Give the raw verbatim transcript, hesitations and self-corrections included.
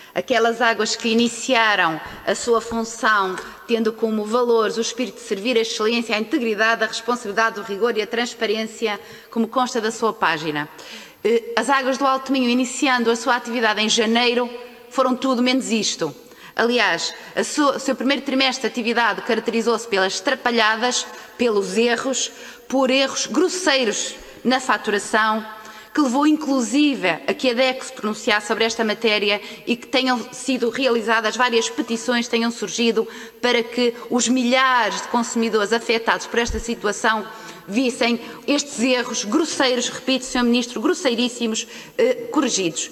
Aquelas águas que iniciaram a sua função tendo como valores o espírito de servir, a excelência, a integridade, a responsabilidade, o rigor e a transparência, como consta da sua página. As águas do Alto Minho, iniciando a sua atividade em janeiro, foram tudo menos isto. Aliás, a sua, o seu primeiro trimestre de atividade caracterizou-se pelas trapalhadas, pelos erros, por erros grosseiros na faturação, que levou inclusive a que a D E C se pronunciasse sobre esta matéria e que tenham sido realizadas várias petições, tenham surgido para que os milhares de consumidores afetados por esta situação vissem estes erros grosseiros, repito, senhor Ministro, grosseiríssimos, eh, corrigidos.